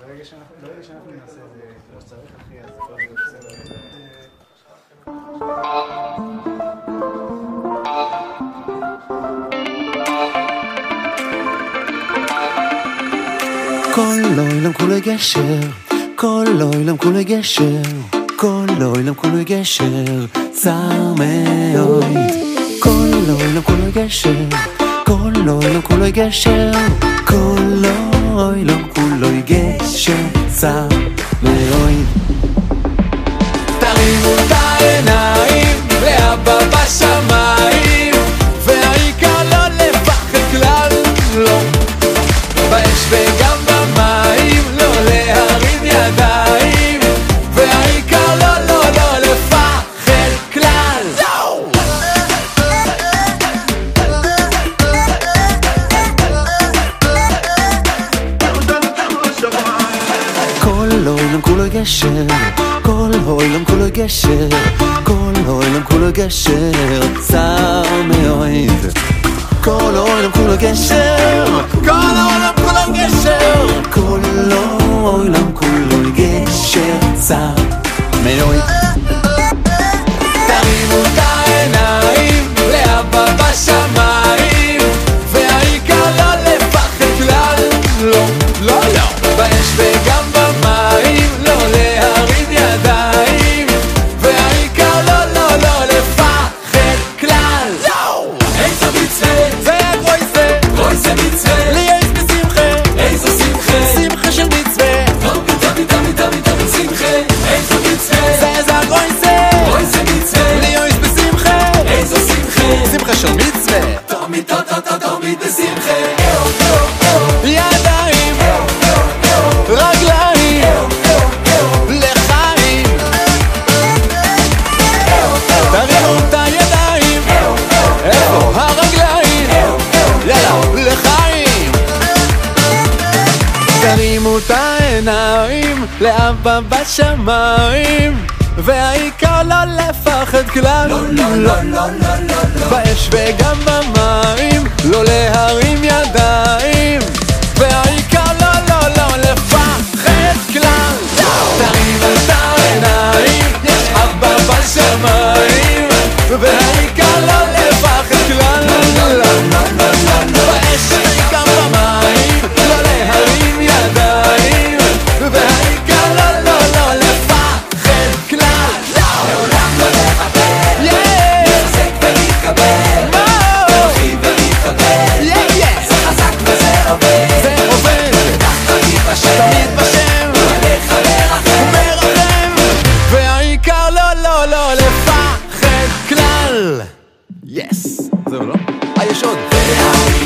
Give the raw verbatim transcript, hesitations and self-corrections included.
ברגע שאנחנו נעשה את זה כמו שצריך, אחי, אז הכל יהיה בסדר. כל לילה כולו גשר, כל לילה כולו גשר, כל לילה כולו גשר, צר מאוד. כל לילה כולו גשר, כל לילה כולו גשר, כל לילה כולו גשר, צר מאוד. תרימו את העיניים לאבא בשמיים, והעיקר לא לפחד כלל, לא באש וגם במים, לא להרים ידיים, והעיקר לא לא לא לפחד כלל. כל העולם כולו גשר, כל העולם כולו גשר, כל העולם כולו גשר, צר מאוד. כל העולם כולו גשר, כל העולם כולו גשר, כל העולם כולו גשר, צר מאוד. תרימו את העיניים לאבא בשמיים, והעיקר לא לפחד כלל, לא, לא, לא באש וגם במים, לא להרים ידיים, והעיקר לא, לא, לא לפחד כלל. איזו מצווה, זה גרויסה, גרויסה מצווה, לי יש בשמחה, איזו שמחה, שמחה של מצווה, תומי תומי תומי תומי תומי שמחה, איזו מצווה, זה זה גרויסה, גרויסה מצווה, לי יש בשמחה, איזו שמחה, שמחה של מצווה, תומי תומי תומי בשמחה. ידיים, רגליים, לחיים, תרימו את הידיים, איפה הרגליים, יאללה, לחיים. תרימו את העיניים לאבא בשמיים, והעיקר לא לפחד כלל, לא, לא, לא, לא, לא, לא, באש וגם במים, לא להרים ידיים, והעיקר לא, לא, לא לפחד כלל. תרימו את העיניים, יש אבא בשמיים, והעיקר לא לפחד כלל, לא, לא, לא, לא, באש וגם במים, לא להרים ידיים, והעיקר לא, לא, לא לפחד כלל. לעולם לא לחפש, להתחזק ולהתקבל, להרחיב ולהתקבל, זה חזק וזה עובד, זה עובד, תמיד בשם, עליך לרחם, והעיקר לא, לא, לא לפחד כלל. יס, זהו לא? אה, יש עוד.